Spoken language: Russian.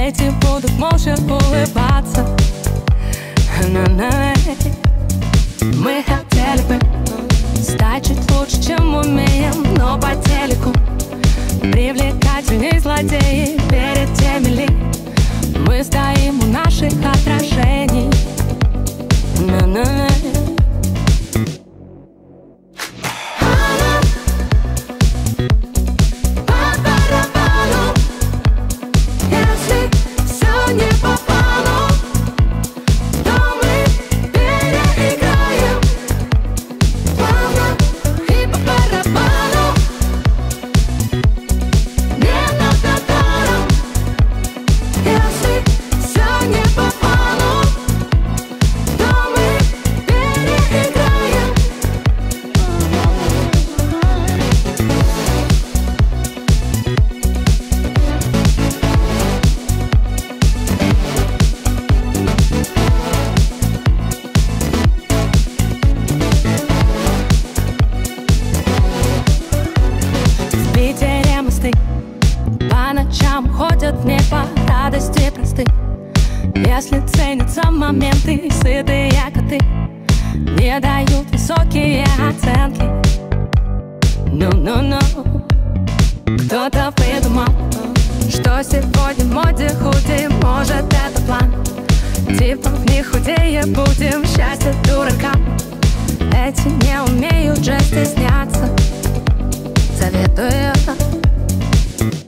Эти будут молча улыбаться. Мы хотели бы стать чуть лучше, чем умеем, но по телеку привлекательней злодеи перед теми ли мы стоим у наших отражений. По ночам ходят не по радости просты. Если ценятся моменты, сытые коты не дают высокие оценки. Ну-ну-ну. Кто-то придумал, что сегодня в моде худи. Может, это план, типа не худее будем, счастье дуракам. Эти не умеют же стесняться. Советую